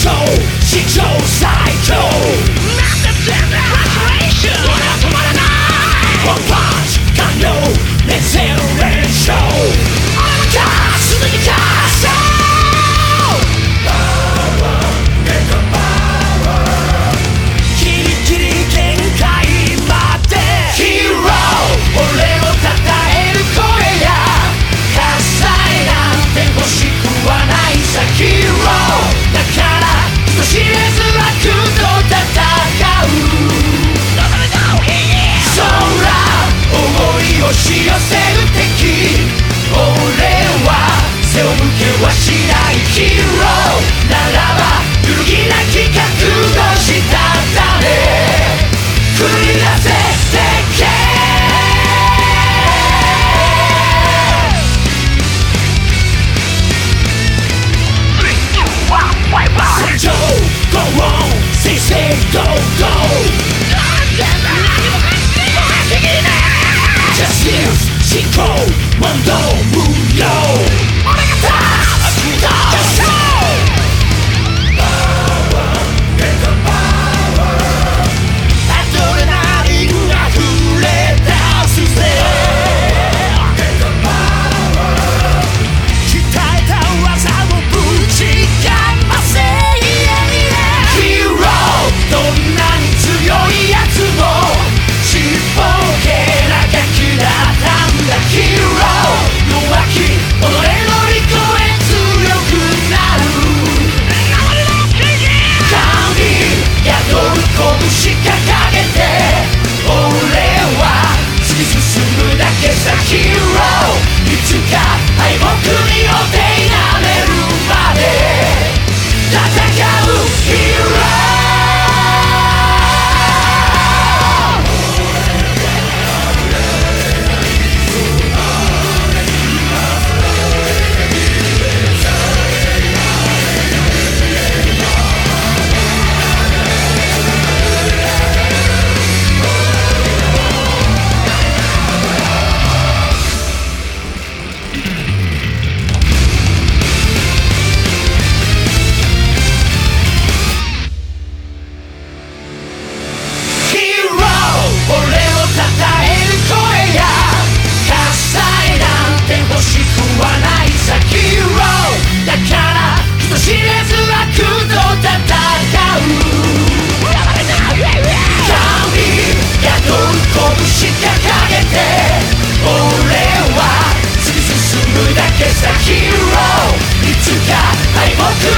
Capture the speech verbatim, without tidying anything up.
勝史上最強なんて全然フラストレーション俺は止まらないワンパンチ完了連戦連勝俺の勝つ続き勝つギリギリ限界までヒーロー俺を称える声や喝采なんて欲しくはないさヒーローだから人知れず悪と戦う空思い押し寄せる敵俺は背を向けはしないヒーローならば揺るぎなき覚悟したため繰り出せてけ戦場 Go on Say say go go Justice 進行問答無用俺が立つどうしようアドレナリン溢れ出すぜ鍛えた技をぶちかませヒーローどんなに強いやつもちっぽけなガキだったんだヒーロー弱き己の乗り越え強くなる神宿る拳掲げて俺は突き進むだけさヒーローいつか敗北にお手なめるまで戦うヒーローヒーローいつか敗北